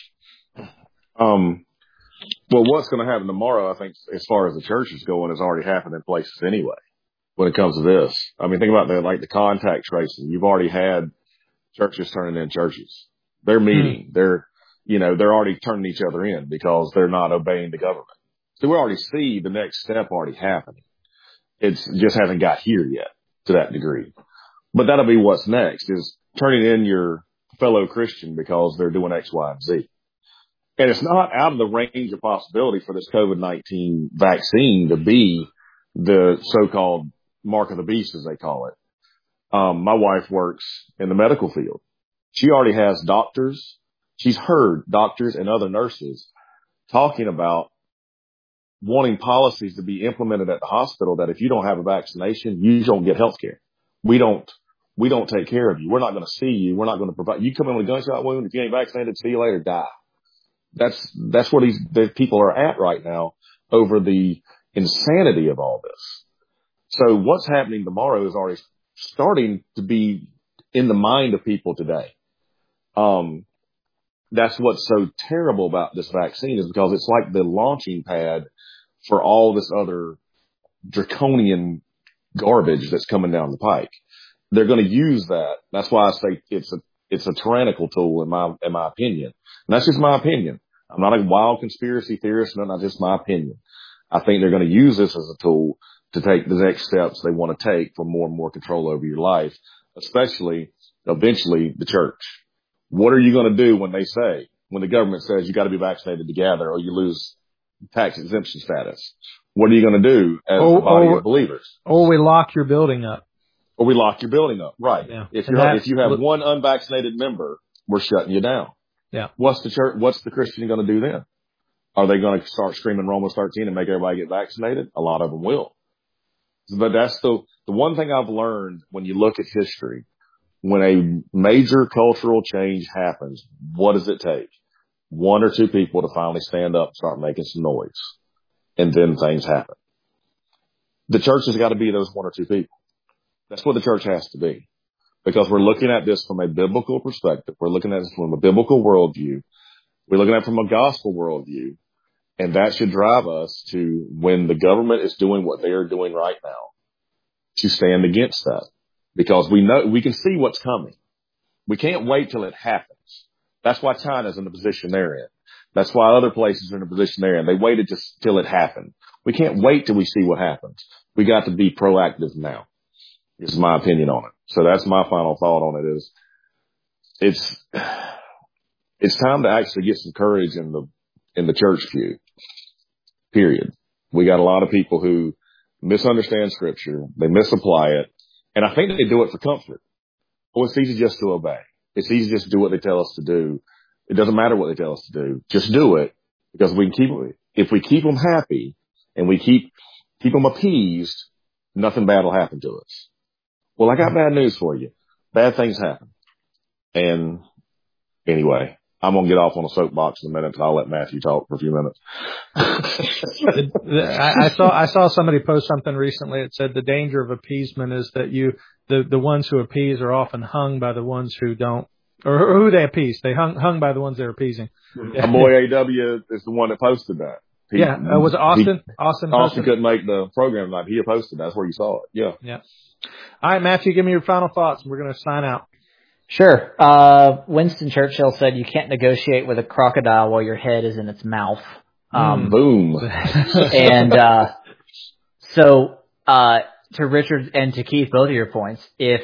Well, what's going to happen tomorrow, I think, as far as the church is going, has already happened in places anyway when it comes to this. I mean, think about the contact tracing. You've already had churches turning in churches. They're meeting. They're already turning each other in because they're not obeying the government. So we already see the next step already happening. It's just hasn't got here yet to that degree. But that'll be what's next, is turning in your fellow Christian because they're doing X, Y, and Z. And it's not out of the range of possibility for this COVID-19 vaccine to be the so-called mark of the beast, as they call it. My wife works in the medical field. She already has doctors. She's heard doctors and other nurses talking about wanting policies to be implemented at the hospital that if you don't have a vaccination, you don't get health care. We don't take care of you. We're not going to see you. We're not going to provide. You come in with a gunshot wound. If you ain't vaccinated, see you later, die. That's where the people are at right now over the insanity of all this. So what's happening tomorrow is already starting to be in the mind of people today. That's what's so terrible about this vaccine, is because it's like the launching pad for all this other draconian garbage that's coming down the pike. They're going to use that. That's why I say it's a tyrannical tool in my opinion. And that's just my opinion. I'm not a wild conspiracy theorist. No, not just my opinion. I think they're going to use this as a tool to take the next steps they want to take for more and more control over your life, especially eventually the church. What are you going to do when the government says you got to be vaccinated to gather or you lose tax exemption status? What are you going to do as a body of believers? Or we lock your building up. Or we lock your building up, right? Yeah. If you have one unvaccinated member, we're shutting you down. Yeah. What's the Christian going to do then? Are they going to start screaming Romans 13 and make everybody get vaccinated? A lot of them will. But that's the one thing I've learned when you look at history. When a major cultural change happens, what does it take? one or two people to finally stand up and start making some noise. And then things happen. The church has got to be those one or two people. That's what the church has to be. Because we're looking at this from a biblical perspective. We're looking at this from a biblical worldview. We're looking at it from a gospel worldview. And that should drive us to, when the government is doing what they are doing right now, to stand against that. Because we can see what's coming. We can't wait till it happens. That's why China's in the position they're in. That's why other places are in the position they're in. They waited just till it happened. We can't wait till we see what happens. We got to be proactive now, is my opinion on it. So that's my final thought on it is it's time to actually get some courage in the church pew. Period. We got a lot of people who misunderstand scripture. They misapply it. And I think they do it for comfort. Well, it's easy just to obey. It's easy just to do what they tell us to do. It doesn't matter what they tell us to do. Just do it, because we can if we keep them happy and we keep them appeased, nothing bad will happen to us. Well, I got bad news for you. Bad things happen. And anyway, I'm going to get off on a soapbox in a minute, and I'll let Matthew talk for a few minutes. I saw somebody post something recently. It said the danger of appeasement is that the ones who appease are often hung by the ones who don't, or who they appease. They hung by the ones they're appeasing. My boy AW is the one that posted that. Was it Austin? Austin couldn't make the program tonight. He posted. That's where you saw it. Yeah. Yeah. All right, Matthew, give me your final thoughts, and we're going to sign out. Sure. Winston Churchill said you can't negotiate with a crocodile while your head is in its mouth. Boom. And so to Richard and to Keith, both of your points, if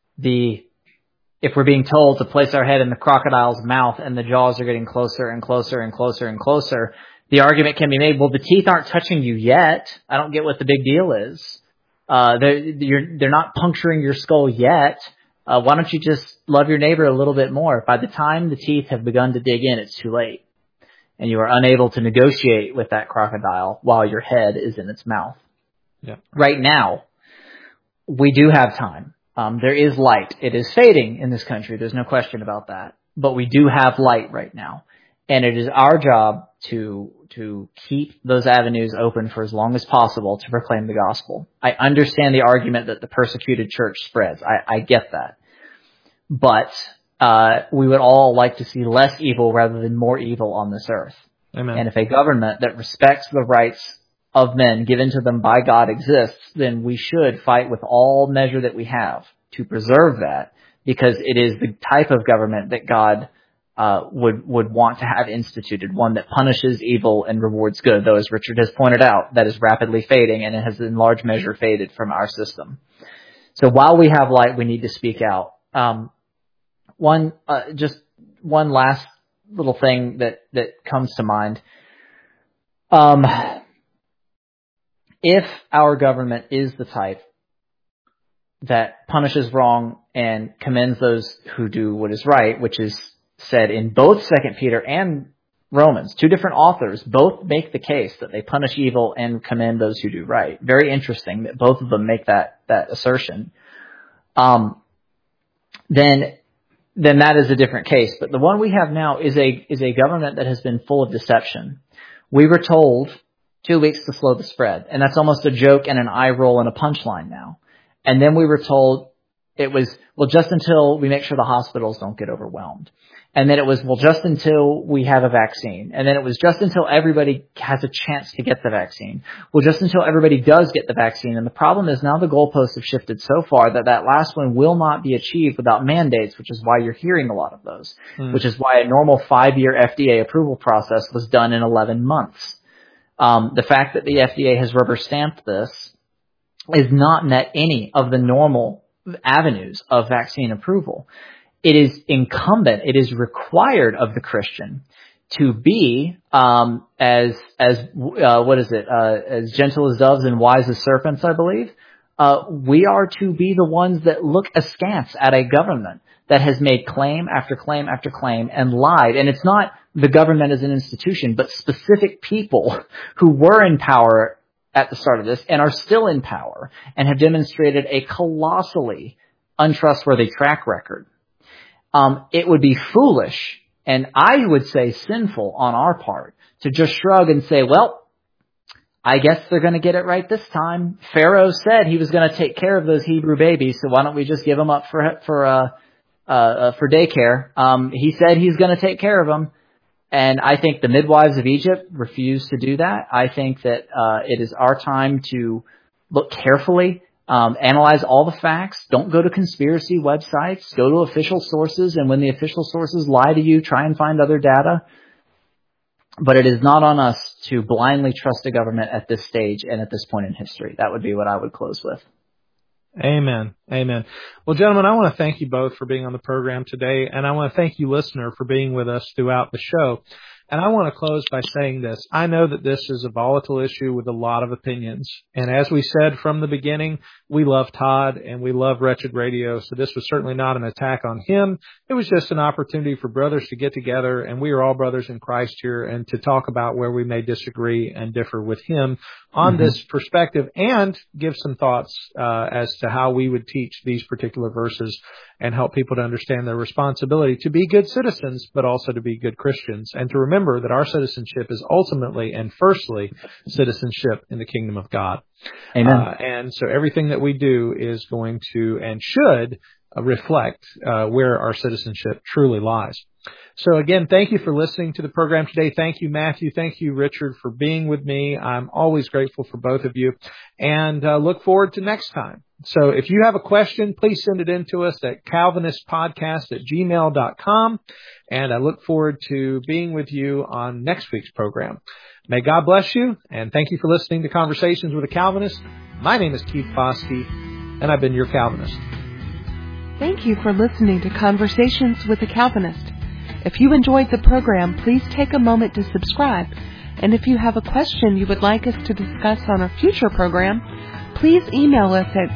we're being told to place our head in the crocodile's mouth and the jaws are getting closer and closer and closer and closer, the argument can be made, well, the teeth aren't touching you yet. I don't get what the big deal is. They're not puncturing your skull yet. Why don't you just love your neighbor a little bit more? By the time the teeth have begun to dig in, it's too late. And you are unable to negotiate with that crocodile while your head is in its mouth. Yeah. Right now, we do have time. There is light. It is fading in this country. There's no question about that. But we do have light right now. And it is our job to keep those avenues open for as long as possible to proclaim the gospel. I understand the argument that the persecuted church spreads. I get that. But we would all like to see less evil rather than more evil on this earth. Amen. And if a government that respects the rights of men given to them by God exists, then we should fight with all measure that we have to preserve that, because it is the type of government that God would want to have instituted, one that punishes evil and rewards good, though, as Richard has pointed out, that is rapidly fading, and it has in large measure faded from our system. So while we have light, we need to speak out. Just one last little thing that comes to mind. If our government is the type that punishes wrong and commends those who do what is right, which is said in both 2 Peter and Romans, two different authors both make the case that they punish evil and commend those who do right. Very interesting that both of them make that assertion. Then that is a different case. But the one we have now is a government that has been full of deception. We were told 2 weeks to slow the spread, and that's almost a joke and an eye roll and a punchline now. And then we were told it was, well, just until we make sure the hospitals don't get overwhelmed. And then it was, well, just until we have a vaccine. And then it was just until everybody has a chance to get the vaccine. Well, just until everybody does get the vaccine. And the problem is now the goalposts have shifted so far that last one will not be achieved without mandates, which is why you're hearing a lot of those, which is why a normal 5-year FDA approval process was done in 11 months. The fact that the FDA has rubber stamped this is not met any of the normal avenues of vaccine approval. It is incumbent, it is required of the Christian to be as gentle as doves and wise as serpents, I believe. We are to be the ones that look askance at a government that has made claim after claim after claim and lied. And it's not the government as an institution, but specific people who were in power at the start of this and are still in power and have demonstrated a colossally untrustworthy track record. It would be foolish And I would say sinful on our part to just shrug and say, well, I guess they're going to get it right this time. Pharaoh said he was going to take care of those Hebrew babies, so why don't we just give them up for daycare? He said he's going to take care of them. And I think the midwives of Egypt refused to do that. I think that it is our time to look carefully, analyze all the facts. Don't go to conspiracy websites. Go to official sources. And when the official sources lie to you, try and find other data. But it is not on us to blindly trust the government at this stage and at this point in history. That would be what I would close with. Amen. Amen. Well, gentlemen, I want to thank you both for being on the program today, and I want to thank you, listener, for being with us throughout the show. And I want to close by saying this. I know that this is a volatile issue with a lot of opinions. And as we said from the beginning, we love Todd and we love Wretched Radio. So this was certainly not an attack on him. It was just an opportunity for brothers to get together. And we are all brothers in Christ here, and to talk about where we may disagree and differ with him on this perspective, and give some thoughts as to how we would teach these particular verses and help people to understand their responsibility to be good citizens, but also to be good Christians, and to remember that our citizenship is ultimately and firstly citizenship in the kingdom of God. Amen. And so everything that we do is going to and should reflect where our citizenship truly lies. So again, thank you for listening to the program today. Thank you, Matthew. Thank you, Richard, for being with me. I'm always grateful for both of you, and look forward to next time. So if you have a question, please send it in to us at calvinistpodcast@gmail.com. And I look forward to being with you on next week's program. May God bless you, and thank you for listening to Conversations with a Calvinist. My name is Keith Foskey, and I've been your Calvinist. Thank you for listening to Conversations with a Calvinist. If you enjoyed the program, please take a moment to subscribe. And if you have a question you would like us to discuss on a future program, please email us at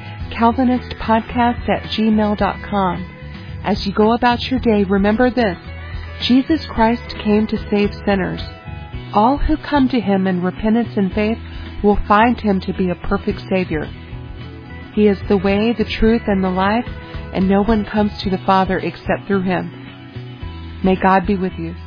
calvinistpodcast@gmail.com. As you go about your day, remember this: Jesus Christ came to save sinners. All who come to him in repentance and faith will find him to be a perfect Savior. He is the way, the truth, and the life, and no one comes to the Father except through him. May God be with you.